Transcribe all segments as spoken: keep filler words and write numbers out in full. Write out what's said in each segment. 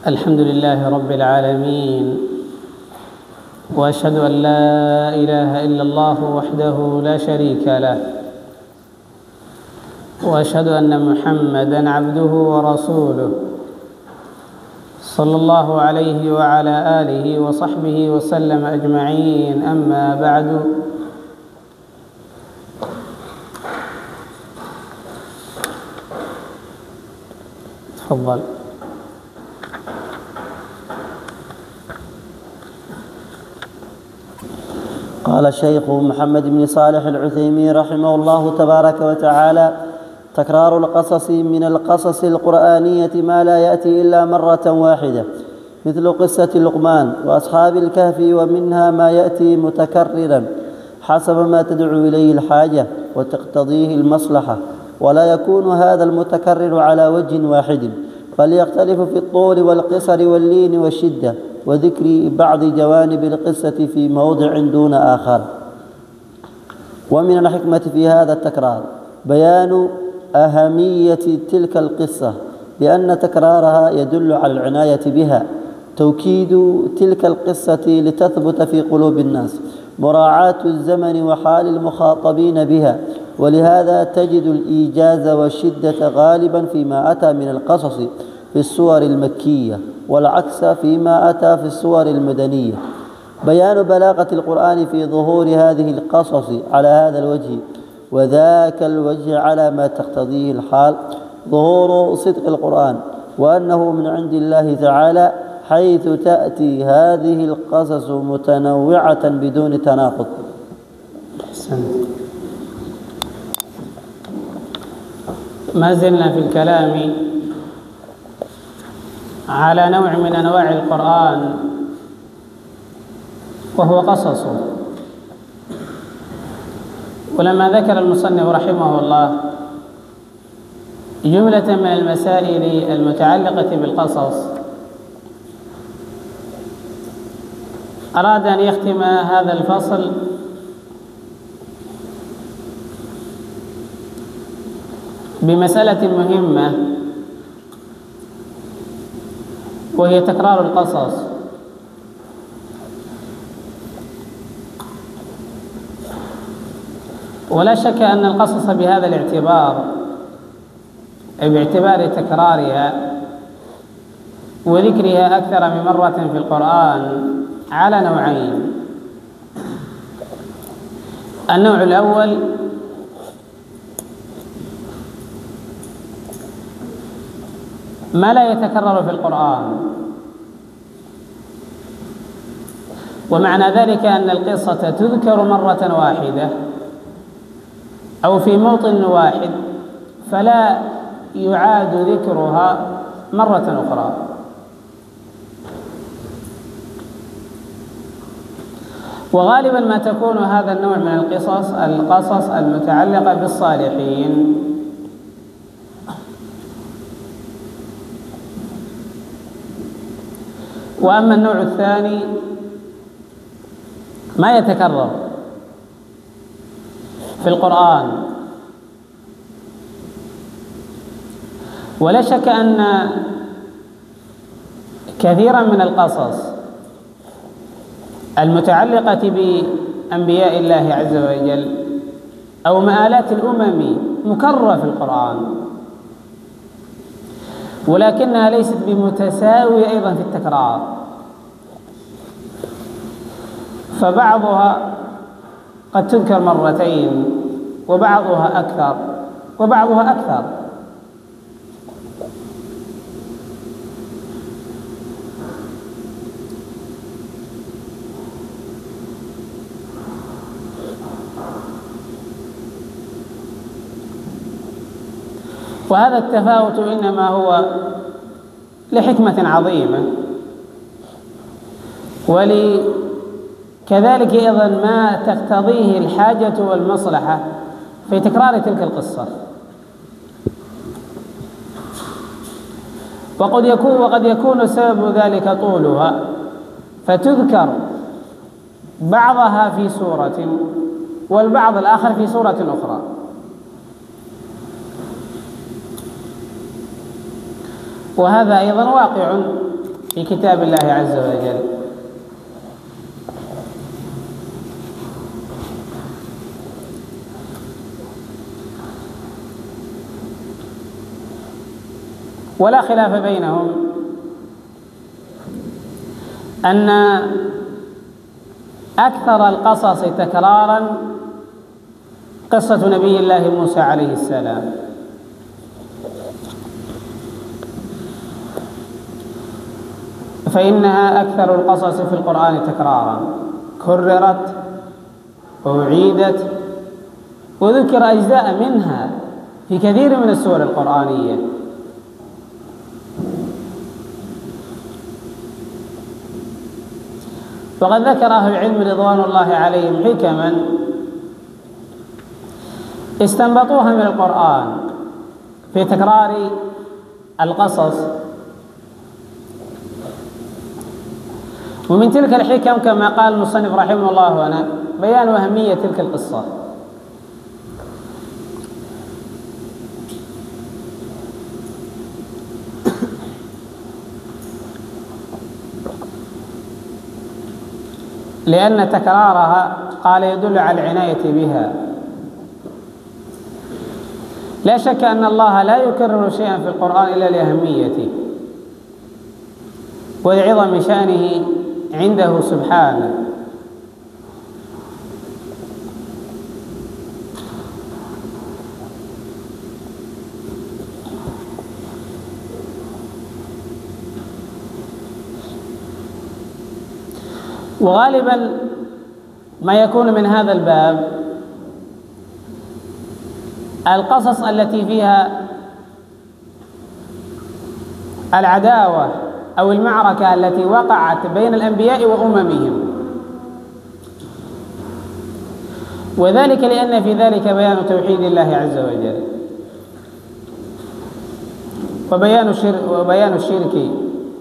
الحمد لله رب العالمين، وأشهد أن لا إله إلا الله وحده لا شريك له، وأشهد أن محمدًا عبده ورسوله صلى الله عليه وعلى آله وصحبه وسلم أجمعين. أما بعد، تفضل. قال الشيخ محمد بن صالح العثيمين رحمه الله تبارك وتعالى: تكرار القصص من القصص القرآنية ما لا يأتي إلا مرة واحدة، مثل قصة لقمان وأصحاب الكهف، ومنها ما يأتي متكررا حسب ما تدعو إليه الحاجة وتقتضيه المصلحة، ولا يكون هذا المتكرر على وجه واحد، بل يختلف في الطول والقصر واللين والشدة وذكر بعض جوانب القصة في موضع دون آخر. ومن الحكمة في هذا التكرار بيان أهمية تلك القصة، لأن تكرارها يدل على العناية بها، توكيد تلك القصة لتثبت في قلوب الناس، مراعاة الزمن وحال المخاطبين بها، ولهذا تجد الإيجاز والشدة غالبا فيما أتى من القصص في السور المكية، والعكس فيما أتى في السور المدنية. بيان بلاغة القرآن في ظهور هذه القصص على هذا الوجه، وذاك الوجه على ما تقتضيه الحال، ظهور صدق القرآن وأنه من عند الله تعالى، حيث تأتي هذه القصص متنوعة بدون تناقض. ما زلنا في الكلام على نوع من أنواع القرآن، وهو قصصه. ولما ذكر المصنف رحمه الله جملة من المسائل المتعلقة بالقصص، أراد أن يختم هذا الفصل بمسألة مهمة، وهي تكرار القصص. ولا شك أن القصص بهذا الاعتبار، أي باعتبار تكرارها وذكرها أكثر من مرة في القرآن، على نوعين. النوع الأول ما لا يتكرر في القرآن، ومعنى ذلك أن القصة تذكر مرة واحدة أو في موطن واحد، فلا يعاد ذكرها مرة أخرى. وغالبا ما تكون هذا النوع من القصص القصص المتعلقة بالصالحين. وأما النوع الثاني ما يتكرر في القرآن. ولا شك أن كثيرا من القصص المتعلقة بأنبياء الله عز وجل أو مآلات الأمم مكررة في القرآن، ولكنها ليست بمتساوية أيضا في التكرار، فبعضها قد تذكر مرتين، وبعضها أكثر وبعضها أكثر. وهذا التفاوت إنما هو لحكمة عظيمة، ولكذلك أيضا ما تقتضيه الحاجة والمصلحة في تكرار تلك القصة. وقد يكون وقد يكون سبب ذلك طولها، فتذكر بعضها في سورة والبعض الآخر في سورة أخرى. وهذا أيضا واقع في كتاب الله عز وجل. ولا خلاف بينهم أن أكثر القصص تكرارا قصة نبي الله موسى عليه السلام، فإنها أكثر القصص في القرآن تكرارا، كررت وأعيدت وذكر أجزاء منها في كثير من السور القرآنية. وقد ذكر أهل العلم رضوان الله عليهم حكما استنبطوها من القرآن في تكرار القصص، ومن تلك الحكم كما قال المصنف رحمه الله هنا بيان أهمية تلك القصة. لأن تكرارها قال يدل على العناية بها. لا شك أن الله لا يكرر شيئا في القرآن إلا لأهميته ولعظم شأنه عنده سبحانه. وغالبا ما يكون من هذا الباب القصص التي فيها العداوة أو المعركة التي وقعت بين الأنبياء وأممهم، وذلك لأن في ذلك بيان توحيد الله عز وجل وبيان الشرك وبيان الشرك.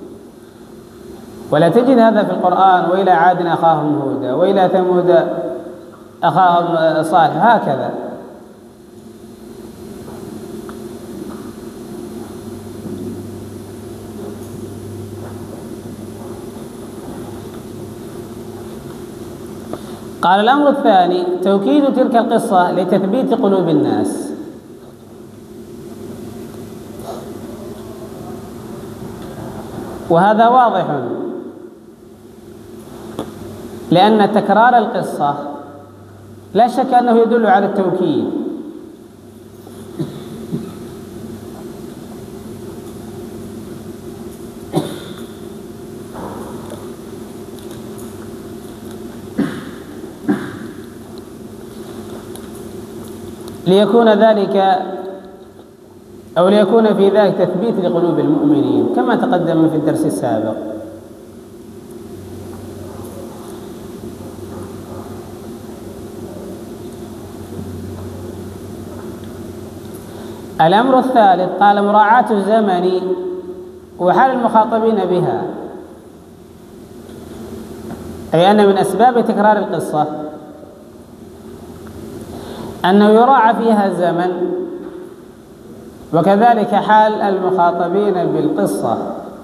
ولا تجد هذا في القرآن وإلى عاد أخاهم هودا وإلى ثمود أخاهم صالح هكذا. قال الأمر الثاني توكيد تلك القصة لتثبيت قلوب الناس، وهذا واضح لأن تكرار القصة لا شك أنه يدل على التوكيد، ليكون ذلك أو ليكون في ذلك تثبيت لقلوب المؤمنين كما تقدم في الدرس السابق. الأمر الثالث قال مراعاة الزمن وحال المخاطبين بها، أي أن من أسباب تكرار القصة أنه يراعى فيها الزمن وكذلك حال المخاطبين بالقصة.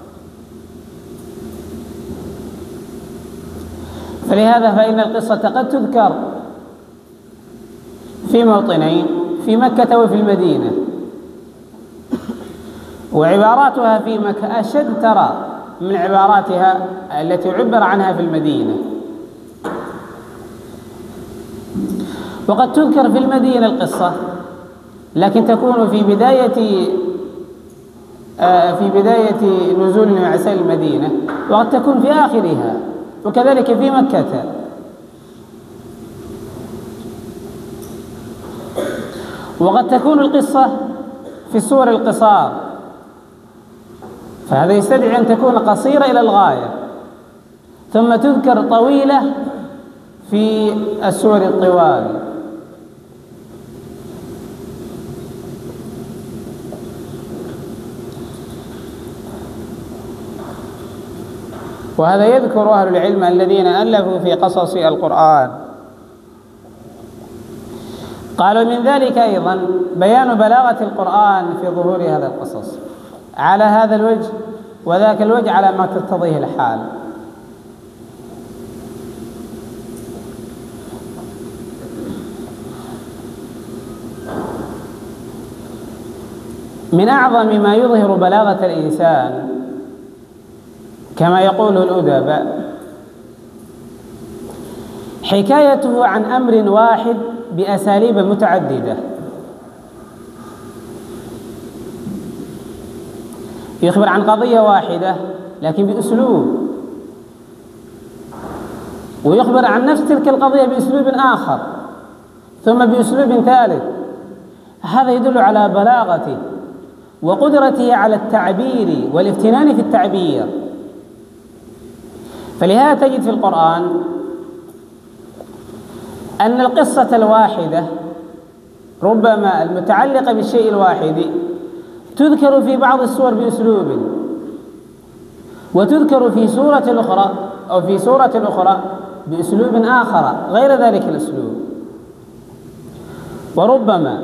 فلهذا فإن القصة قد تذكر في موطنين في مكة وفي المدينة، وعباراتها في مكة أشد ترى من عباراتها التي عبر عنها في المدينة. وقد تذكر في المدينة القصة لكن تكون في بداية في بداية نزول مع سيل المدينة، وقد تكون في آخرها، وكذلك في مكة. وقد تكون القصة في السور القصار، فهذا يستدعي أن تكون قصيرة إلى الغاية، ثم تذكر طويلة في السور الطوال. وهذا يذكر أهل العلم الذين ألفوا في قصص القرآن. قالوا من ذلك أيضا بيان بلاغة القرآن في ظهور هذا القصص على هذا الوجه وذاك الوجه على ما تقتضيه الحال. من أعظم ما يظهر بلاغة الإنسان كما يقول الأدباء حكايته عن أمر واحد بأساليب متعددة، يخبر عن قضية واحدة لكن بأسلوب، ويخبر عن نفس تلك القضية بأسلوب آخر ثم بأسلوب ثالث. هذا يدل على بلاغته وقدرته على التعبير والافتنان في التعبير. فلهذا تجد في القرآن أن القصة الواحدة ربما المتعلقة بالشيء الواحد تذكر في بعض السور بأسلوب، وتذكر في سورة أخرى أو في سورة أخرى بأسلوب آخر غير ذلك الأسلوب. وربما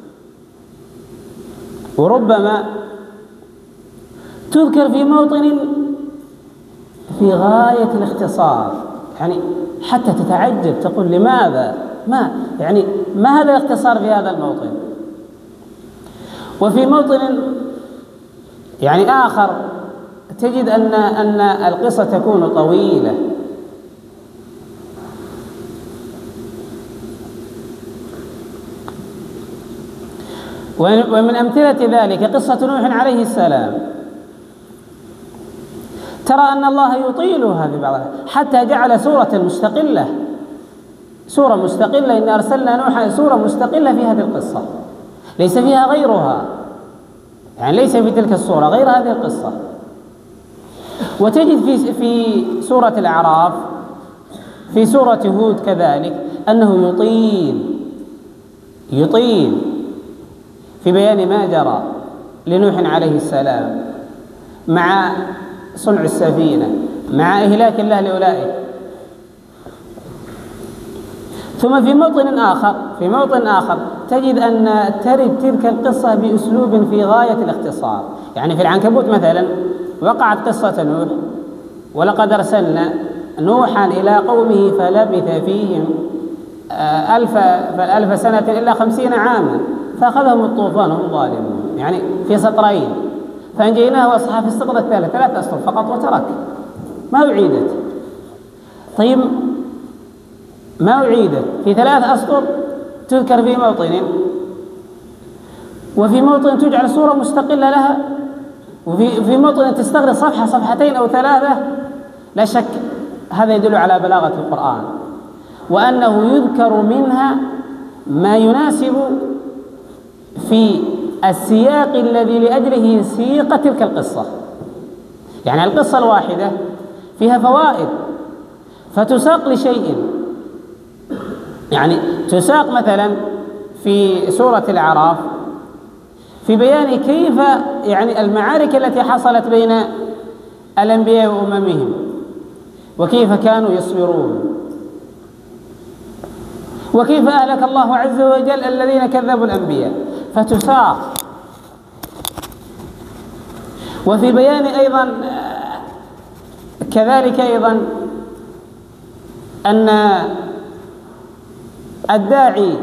وربما تذكر في موطن في غاية الاختصار، يعني حتى تتعجب تقول لماذا ما يعني ما هذا الاختصار في هذا الموطن. وفي موطن يعني آخر تجد أن أن القصة تكون طويلة. ومن أمثلة ذلك قصة نوح عليه السلام، ترى أن الله يطيلها في بعضها حتى جعل سورة مستقلة سورة مستقلة إن أرسلنا نوحا سورة مستقلة في هذه القصة ليس فيها غيرها، يعني ليس في تلك السورة غير هذه القصة. وتجد في في سورة الأعراف في سورة هود كذلك أنه يطيل يطيل في بيان ما جرى لنوح عليه السلام مع صنع السفينة مع إهلاك الله لأولئك. ثم في موطن آخر في موطن آخر تجد أن ترد تلك القصة بأسلوب في غاية الاختصار. يعني في العنكبوت مثلا وقعت قصة نوح ولقد أرسلنا نوحا إلى قومه فلبث فيهم ألف ألف سنة إلا خمسين عاما فأخذهم الطوفان هم ظالمون، يعني في سطرين، فأنجيناه وأصحاب في السطر الثالث ثلاث أسطر فقط وترك ما أعيدت. طيب ما أعيدت في ثلاث أسطر تذكر في موطن، وفي موطن تجعل سورة مستقلة لها، وفي في موطن تستغرق صفحة صفحتين أو ثلاثة. لا شك هذا يدل على بلاغة القرآن وأنه يذكر منها ما يناسب في السياق الذي لأجله سيق تلك القصة. يعني القصة الواحدة فيها فوائد فتساق لشيء، يعني تساق مثلا في سورة الأعراف في بيان كيف يعني المعارك التي حصلت بين الأنبياء وأممهم وكيف كانوا يصبرون وكيف أهلك الله عز وجل الذين كذبوا الأنبياء فتساق. وفي بيان أيضا كذلك أيضا أن الداعي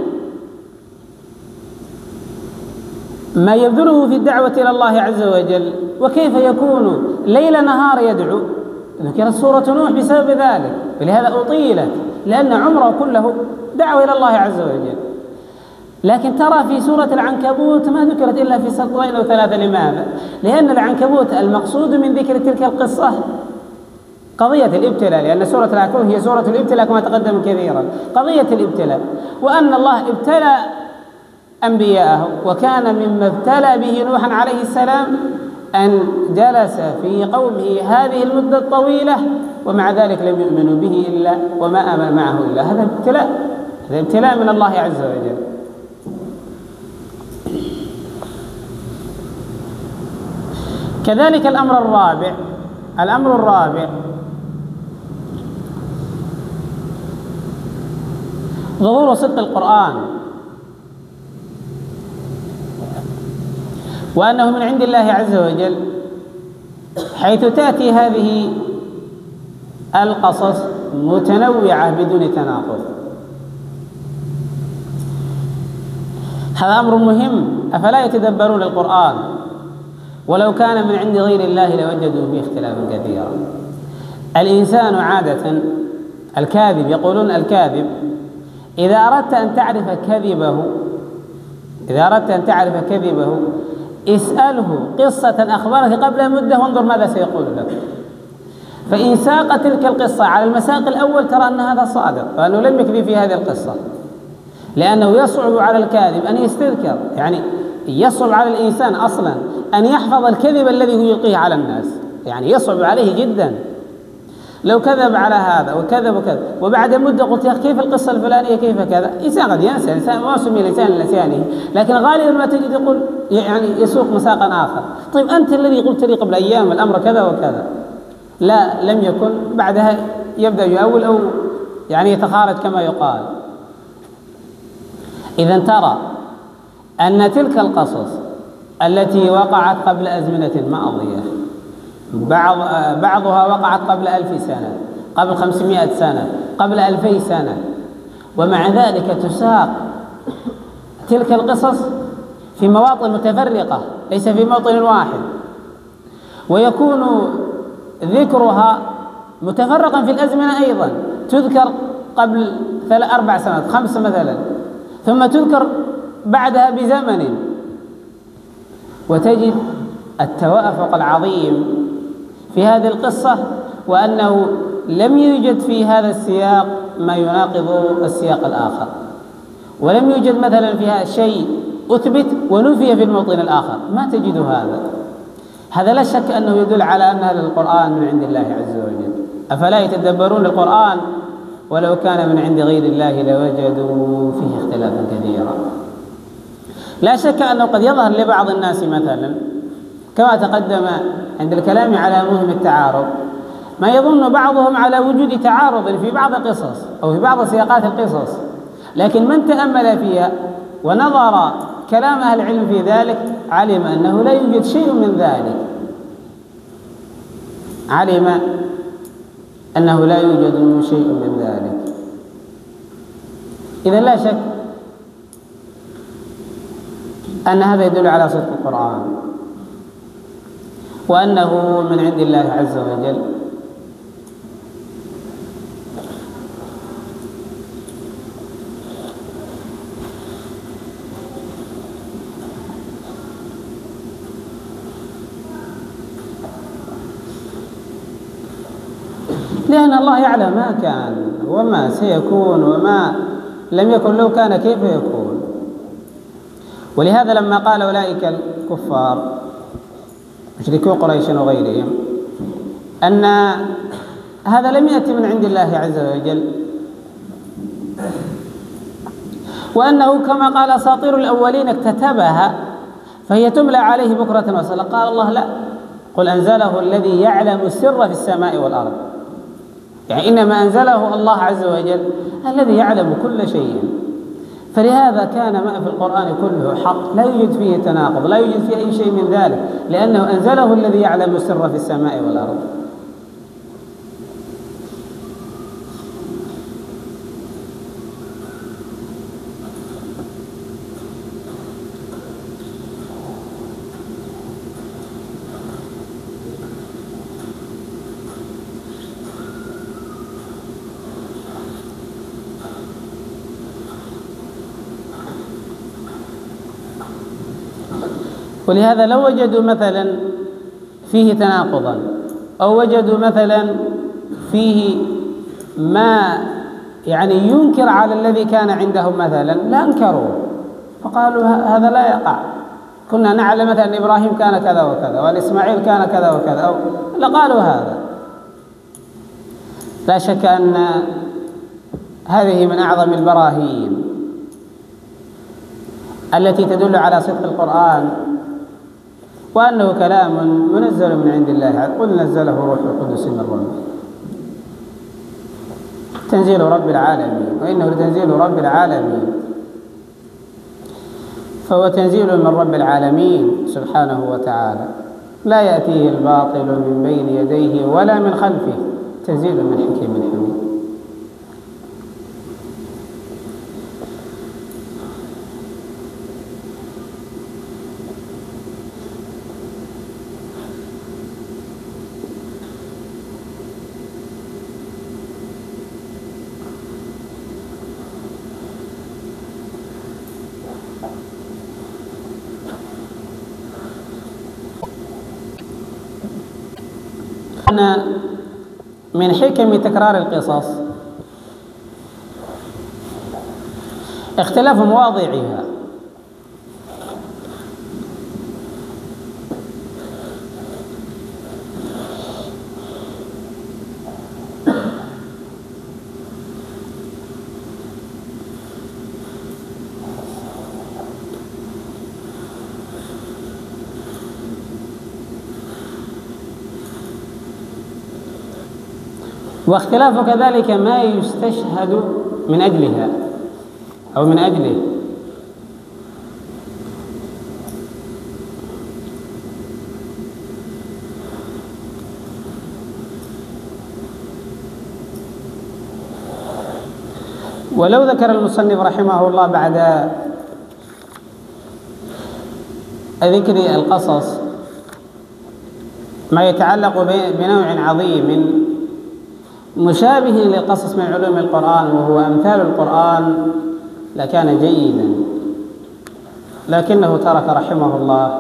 ما يبذله في الدعوة إلى الله عز وجل وكيف يكون ليل نهار يدعو. ذكرت سورة نوح بسبب ذلك، ولهذا أطيلت لأن عمره كله دعوة إلى الله عز وجل. لكن ترى في سورة العنكبوت ما ذكرت إلا في سطرين أو ثلاثة. لماذا؟ لأن العنكبوت المقصود من ذكر تلك القصة قضية الابتلاء، لأن سورة العنكبوت هي سورة الابتلاء كما تقدم كثيرا، قضية الابتلاء، وأن الله ابتلى أنبياءه. وكان مما ابتلى به نوحا عليه السلام أن جلس في قومه هذه المدة الطويلة ومع ذلك لم يؤمنوا به إلا وما آمن معه إلا. هذا ابتلاء، هذا ابتلاء من الله عز وجل. كذلك الأمر الرابع الأمر الرابع ظهور صدق القرآن وأنه من عند الله عز وجل حيث تأتي هذه القصص متنوعة بدون تناقض. هذا أمر مهم. أفلا يتدبرون القرآن؟ ولو كان من عند غير الله لوجدوا فيه اختلافا كثيرا. الإنسان عادة الكاذب، يقولون الكاذب إذا أردت أن تعرف كذبه إذا أردت أن تعرف كذبه اسأله قصة أخبرك قبل مدة وانظر ماذا سيقول لك. فإن ساق تلك القصة على المساق الأول ترى أن هذا صادق، فأنه لم يكذب في هذه القصة، لأنه يصعب على الكاذب أن يستذكر، يعني يصعب على الإنسان أصلا أن يحفظ الكذب الذي هو يلقيه على الناس، يعني يصعب عليه جدا. لو كذب على هذا وكذب وكذب وبعد مدة قلت يا أخي كيف القصة الفلانية كيف كذا، إنسان قد ينسى، إنسان ما سمي لسان لسانه، لكن غالبا ما تجد يقول يعني يسوق مساقا آخر. طيب أنت الذي قلت لي قبل أيام الأمر كذا وكذا، لا لم يكن، بعدها يبدأ يؤول أو يعني يتخارج كما يقال. إذا ترى أن تلك القصص التي وقعت قبل أزمنة ماضية بعض بعضها وقعت قبل ألف سنة، قبل خمسمائة سنة، قبل ألفي سنة، ومع ذلك تساق تلك القصص في مواطن متفرقة ليس في موطن واحد، ويكون ذكرها متفرقا في الأزمنة أيضا، تذكر قبل ثلاث أربع سنوات خمسة مثلا، ثم تذكر بعدها بزمن، وتجد التوافق العظيم في هذه القصة، وأنه لم يوجد في هذا السياق ما يناقض السياق الآخر، ولم يوجد مثلا فيها شيء أثبت ونفي في الموطن الآخر، ما تجد هذا. هذا لا شك أنه يدل على أن هذا القرآن من عند الله عز وجل. أفلا يتدبرون القرآن؟ ولو كان من عند غير الله لوجدوا فيه اختلافا كثيرا. لا شك أنه قد يظهر لبعض الناس مثلا كما تقدم عند الكلام على مهم التعارض ما يظن بعضهم على وجود تعارض في بعض القصص أو في بعض سياقات القصص، لكن من تأمل فيها ونظر كلام أهل العلم في ذلك علم أنه لا يوجد شيء من ذلك، علم أنه لا يوجد شيء من ذلك. إذا لا شك أن هذا يدل على صدق القرآن وأنه من عند الله عز وجل. لأن الله يعلم ما كان وما سيكون وما لم يكن لو كان كيف يكون. ولهذا لما قال أولئك الكفار مشركو قريش وغيرهم أن هذا لم يأتي من عند الله عز وجل، وأنه كما قال أساطير الأولين اكتتبها فهي تملى عليه بكرة وأصيلا، قال الله لا، قل أنزله الذي يعلم السر في السماء والأرض، يعني إنما أنزله الله عز وجل الذي يعلم كل شيء. فلهذا كان ما في القرآن كله حق، لا يوجد فيه تناقض، لا يوجد فيه أي شيء من ذلك، لأنه أنزله الذي يعلم السر في السماء والأرض. ولهذا لو وجدوا مثلا فيه تناقضا أو وجدوا مثلا فيه ما يعني ينكر على الذي كان عندهم مثلا لا أنكروا، فقالوا هذا لا يقع، كنا نعلم مثلا إبراهيم كان كذا وكذا والإسماعيل كان كذا وكذا، أو لقالوا هذا. لا شك أن هذه من أعظم البراهين التي تدل على صدق القرآن وأنه كلام منزل من عند الله، قل نزله روح القدس من ربه، تنزيل رب العالمين، وإنه لتنزيل رب العالمين، فهو تنزيل من رب العالمين سبحانه وتعالى. لا يأتيه الباطل من بين يديه ولا من خلفه تنزيل من حكيم حميد. من حكم تكرار القصص اختلاف مواضعها، واختلاف كذلك ما يستشهد من أجلها أو من أجله. ولو ذكر المصنف رحمه الله بعد ذكر القصص ما يتعلق بنوع عظيم مشابه للقصص من علوم القرآن وهو أمثال القرآن لكان جيدا، لكنه ترك رحمه الله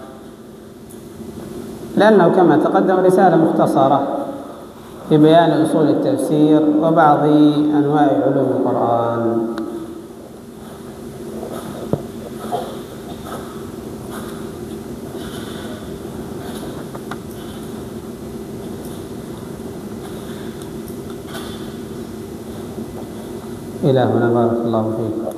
لأنه كما تقدم رسالة مختصرة في بيان أصول التفسير وبعض أنواع علوم القرآن. إلى هنا بارك الله فيك.